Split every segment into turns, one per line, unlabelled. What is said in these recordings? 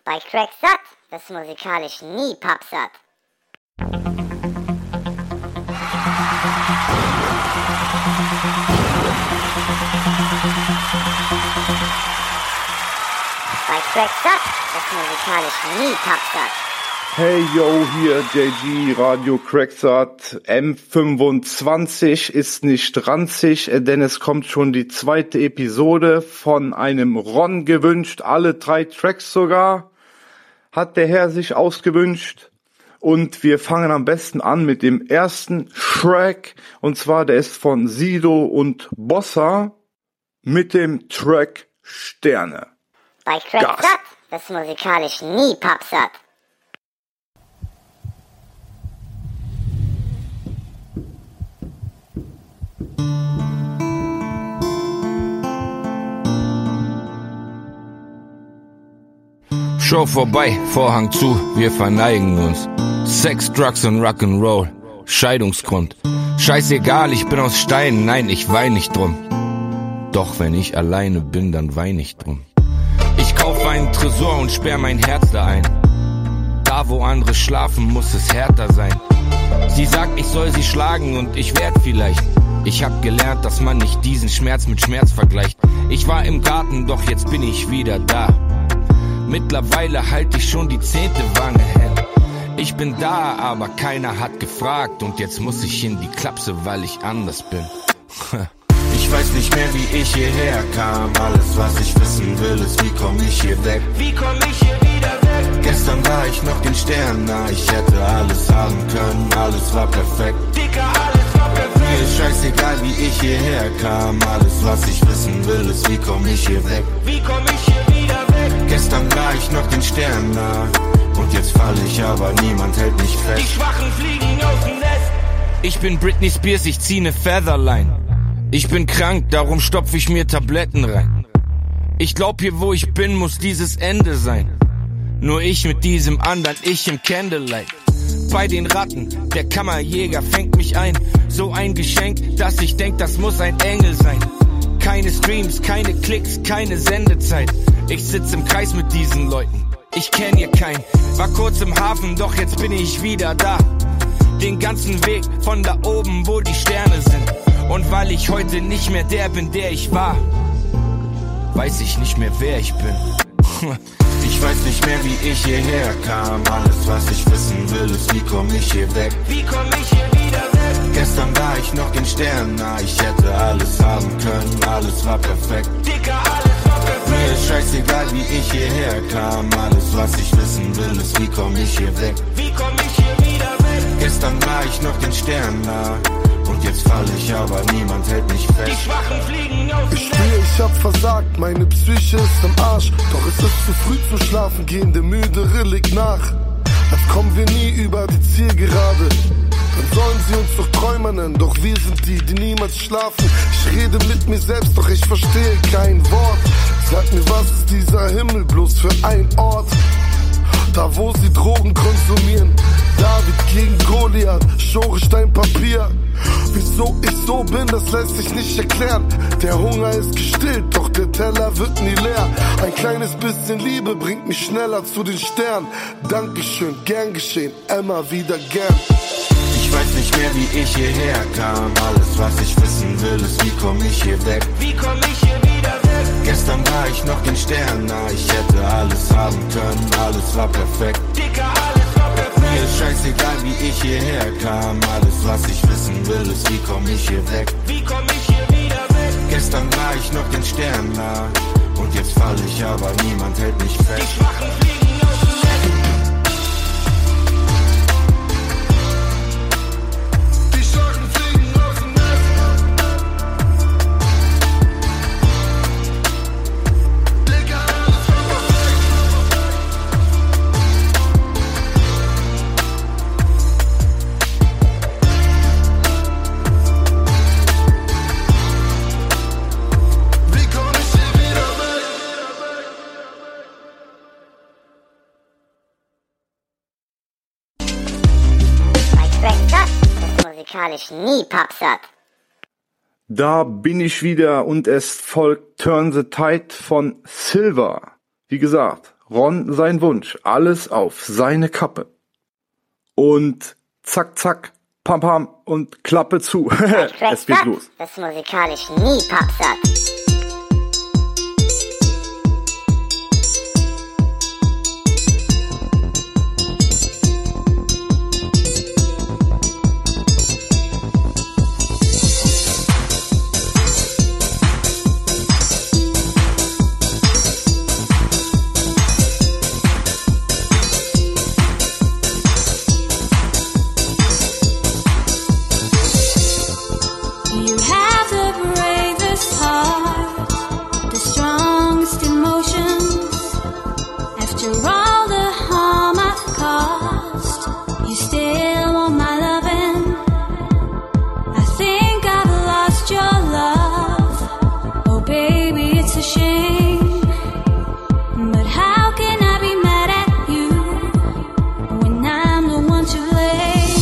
Bei Cracksatt wirst du musikalisch nie pappsatt. Bei Cracksatt wirst du musikalisch nie pappsatt.
Hey yo, hier JG Radio Cracksatt. M25 ist nicht ranzig, denn es kommt schon die zweite Episode von einem Ron gewünscht. Alle 3 Tracks sogar hat der Herr sich ausgewünscht. Und wir fangen am besten an mit dem ersten Track. Und zwar der ist von Sido und Bossa mit dem Track Sterne.
Bei Cracksatt wirst du musikalisch nie pappsatt.
Show vorbei, Vorhang zu, wir verneigen uns. Sex, Drugs und Rock'n'Roll, Scheidungsgrund. Scheißegal, ich bin aus Stein, nein, ich wein nicht drum. Doch wenn ich alleine bin, dann wein ich drum. Ich kauf einen Tresor und sperr mein Herz da ein. Da wo andere schlafen, muss es härter sein. Sie sagt, ich soll sie schlagen und ich werd vielleicht. Ich hab gelernt, dass man nicht diesen Schmerz mit Schmerz vergleicht. Ich war im Garten, doch jetzt bin ich wieder da. Mittlerweile halte ich schon die 10. Wange hin. Ich bin da, aber keiner hat gefragt. Und jetzt muss ich in die Klapse, weil ich anders bin.
Ich weiß nicht mehr, wie ich hierher kam. Alles, was ich wissen will, ist, wie komm ich hier weg? Wie komm ich hier wieder weg? Gestern war ich noch den Sternen nah. Ich hätte alles haben können, alles war perfekt. Dicker, alles war perfekt. Mir ist scheißegal, wie ich hierher kam. Alles, was ich wissen will, ist, wie komm ich hier weg? Wie komm ich hier wieder weg? Gestern war ich noch den Sternen nah. Und jetzt fall ich, aber niemand hält mich fest. Die Schwachen fliegen aus dem Nest.
Ich bin Britney Spears, ich zieh ne Featherline. Ich bin krank, darum stopf ich mir Tabletten rein. Ich glaub, hier wo ich bin, muss dieses Ende sein. Nur ich mit diesem anderen Ich im Candlelight. Bei den Ratten, der Kammerjäger fängt mich ein. So ein Geschenk, dass ich denk, das muss ein Engel sein. Keine Streams, keine Klicks, keine Sendezeit. Ich sitz im Kreis mit diesen Leuten, ich kenn hier keinen. War kurz im Hafen, doch jetzt bin ich wieder da. Den ganzen Weg von da oben, wo die Sterne sind. Und weil ich heute nicht mehr der bin, der ich war, weiß ich nicht mehr, wer ich bin.
Ich weiß nicht mehr, wie ich hierher kam. Alles, was ich wissen will, ist, wie komm ich hier weg? Wie komm ich hier wieder weg? Gestern war ich noch den Sternen nah. Ich hätte alles haben können, alles war perfekt. Dicker, alles war perfekt. Mir ist scheißegal, wie ich hierher kam. Alles, was ich wissen will, ist, wie komm ich hier weg? Wie komm ich hier wieder weg? Gestern war ich noch den Sternen nah. Und jetzt fall ich, aber niemand hält mich fest. Die Schwachen fliegen auf.
Ich spür, ich hab versagt, meine Psyche ist im Arsch. Doch es ist zu früh zum Schlafen gehen, der Müdere liegt nach. Als kommen wir nie über die Zielgerade. Dann sollen sie uns doch Träumer nennen, doch wir sind die, die niemals schlafen. Ich rede mit mir selbst, doch ich verstehe kein Wort. Sag mir, was ist dieser Himmel bloß für ein Ort? Da wo sie Drogen konsumieren. David gegen Goliath, Schere, Stein, Papier. Wieso ich so bin, das lässt sich nicht erklären. Der Hunger ist gestillt, doch der Teller wird nie leer. Ein kleines bisschen Liebe bringt mich schneller zu den Sternen. Dankeschön, gern geschehen, immer wieder gern.
Ich weiß nicht mehr, wie ich hierher kam. Alles, was ich wissen will, ist, wie komm ich hier weg? Wie komm ich hier wieder weg? Gestern war ich noch den Sternen nah. Ich hätte alles haben können, alles war perfekt. Dicker, alles war perfekt. Mir ist scheißegal, wie ich hierher kam. Alles, was ich wissen will, ist, wie komm ich hier weg? Wie komm ich hier wieder weg? Gestern war ich noch den Sternen nah. Und jetzt fall ich, aber niemand hält mich fest. Die Schwachen fliegen aus dem Nest.
Musikalisch nie pappsatt.
Da bin ich wieder und es folgt Turn the Tide von Silver. Wie gesagt, Ron sein Wunsch, alles auf seine Kappe. Und zack, zack, pam, pam und Klappe zu. Es geht los.
Das musikalisch nie pappsatt.
You have the bravest heart, the strongest emotions. After all the harm I've caused, you still want my loving. I think I've lost your love. Oh baby, it's a shame. But how can I be mad at you when I'm the one to blame?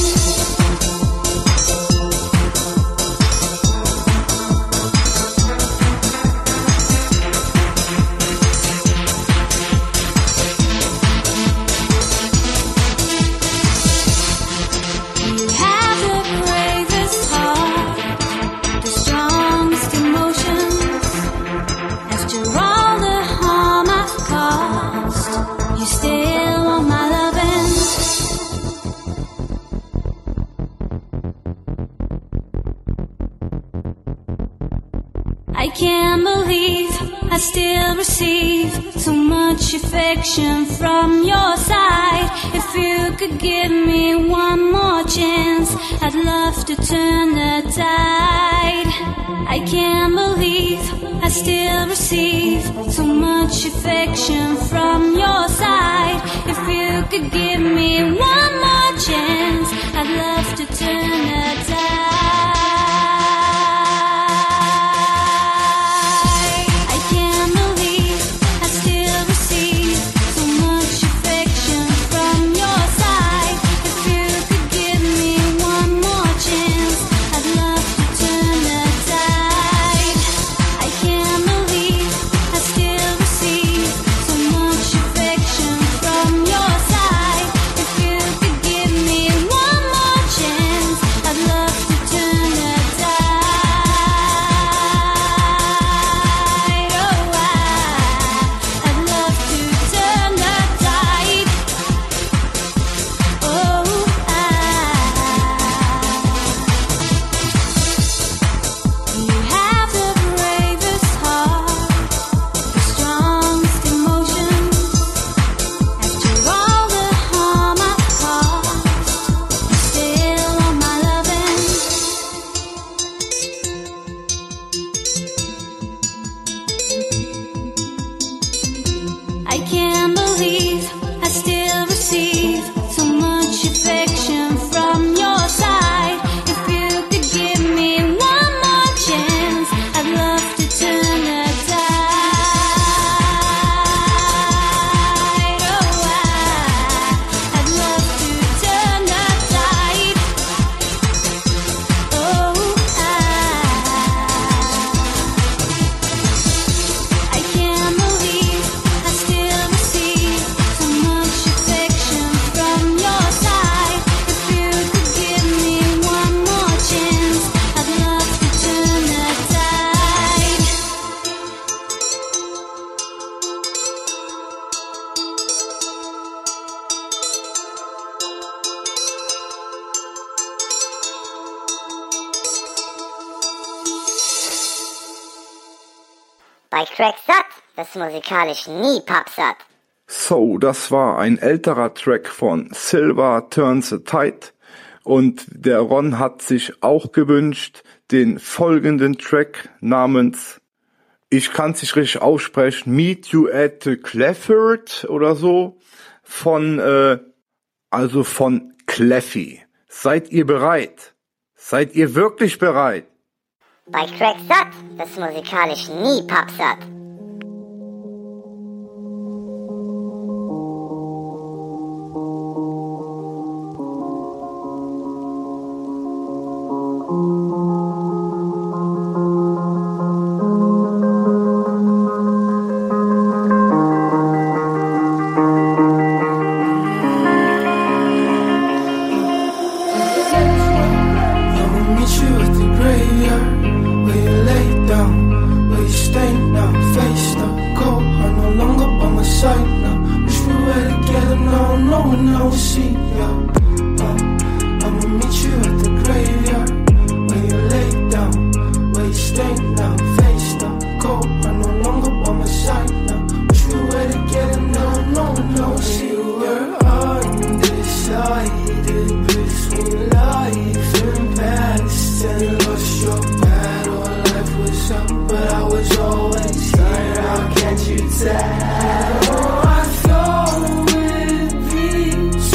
You have the bravest heart, the strongest emotions. After all the harm I've caused, you still want my loving. I can't believe I still receive so much affection from your side. If you could give me one more chance, I'd love to turn the tide. I can't believe I still receive so much affection from your side. If you could give me one more chance, I'd love to turn the tide. I can't believe I still receive so much affection from your side. If you could give me one more chance, I'd love to turn the tide. I can't believe I still receive so much affection from your side. If you could give me one more chance, I'd love to turn the tide. Oh, I'd love to turn the tide. Oh, you have the bravest heart, the strongest emotions. After all the harm I've caused, you still want my loving. I can't believe I still receive so much affection from your side. If you could give me one more chance, I'd love to turn the tide. Oh, I'd love to turn the tide. Oh, I can't believe I still receive so much affection from your side. If you could give me one more chance, I'd love to turn the tide.
Bei Cracksatt, das musikalisch nie pappsatt.
So, das war ein älterer Track von Silver Turns the Tide und der Ron hat sich auch gewünscht den folgenden Track namens, ich kann es nicht richtig aussprechen, Meet You at the Clefford oder so, von Cleffy. Seid ihr bereit? Seid ihr wirklich bereit?
Bei Cracksatt, das musikalisch nie pappsatt.
we're together, no one will see ya. I'ma meet you at the graveyard, where you lay down, where you stay now, face now, cold, I'm no longer by my side now. Wish we were together, no one will see you. Were undecided between life and past, and you lost your battle, life was up, but I was always here. How can't you tell? Oh, I thought we'd be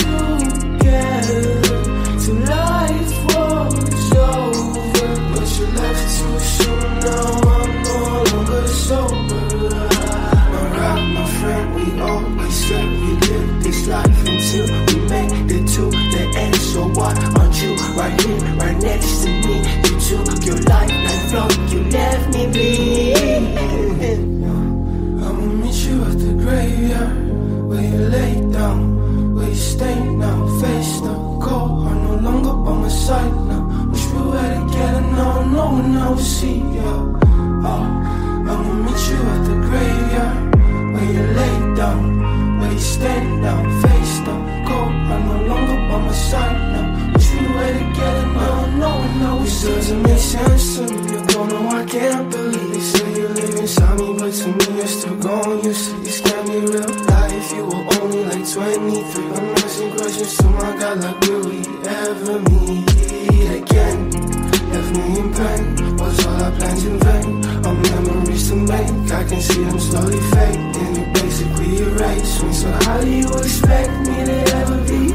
together till life was over, but you left too soon. Now I'm no longer sober. Alright, my friend, we always said we live this life until we made it to the end. So why aren't you right here, right next to me? You took your life like flow, you left me bleeding. I'ma meet you at the graveyard, where you lay down, where you stay now, face now, cold, I'm no longer by my side now. Wish we were together, no one will see ya. I'ma meet you at the graveyard, where you lay down, where you stay now, face now, cold, I'm no longer by my side now. Wish we were together, no one will see ya. It doesn't make sense to me, you don't know, I can't believe. They say you live inside me, but to me you're still gone. You say this can't be real life, you were only like 23. I'm asking questions to my God, like will we ever meet again? Left me in pain, was all our plans in vain? Our memories to make, I can see them slowly fade, and you basically erase me. So how do you expect me to ever be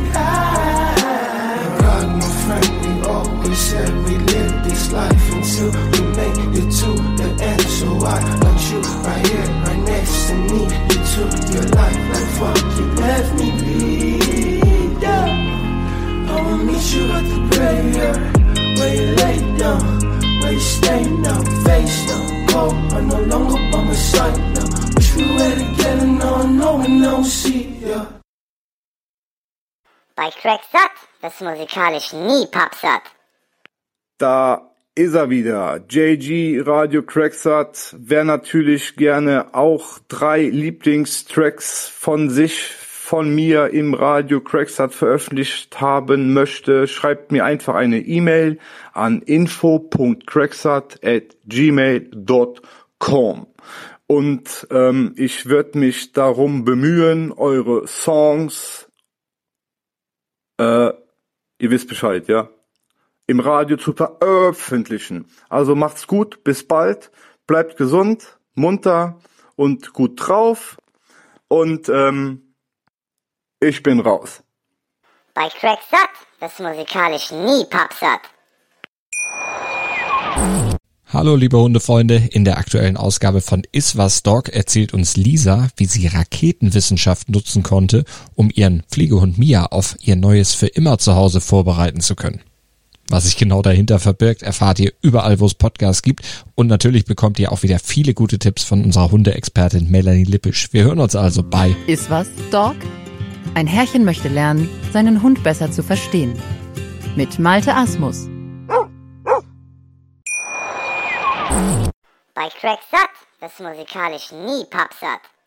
high? God, my friend, we always said we live this life until we make it to the end. So why aren't you right here, right next to me? You took your life like fuck, you left me bleed. I'ma meet you at the graveyard, where you lay down, where you stay now, face now, cold, I'm no longer by my side now. Wish we were together, no one will see ya.
Bei Cracksatt, das musikalisch nie pappsatt.
Da ist er wieder, JG Radio Cracksatt. Wer natürlich gerne auch 3 Lieblingstracks von mir im Radio Cracksatt veröffentlicht haben möchte, schreibt mir einfach eine E-Mail an info.cracksatt@gmail.com. Und ich würde mich darum bemühen, eure Songs, ihr wisst Bescheid, ja, im Radio zu veröffentlichen. Also macht's gut, bis bald, bleibt gesund, munter und gut drauf und ich bin raus.
Bei Cracksatt, das musikalisch nie pappsatt.
Hallo liebe Hundefreunde, in der aktuellen Ausgabe von Iswas Dog erzählt uns Lisa, wie sie Raketenwissenschaft nutzen konnte, um ihren Pflegehund Mia auf ihr neues für immer Zuhause vorbereiten zu können. Was sich genau dahinter verbirgt, erfahrt ihr überall, wo es Podcasts gibt, und natürlich bekommt ihr auch wieder viele gute Tipps von unserer Hundeexpertin Melanie Lippisch. Wir hören uns also bei
Iswas Dog? Ein Herrchen möchte lernen, seinen Hund besser zu verstehen. Mit Malte Asmus.
Bei Cracksatt, das musikalisch nie pappsatt.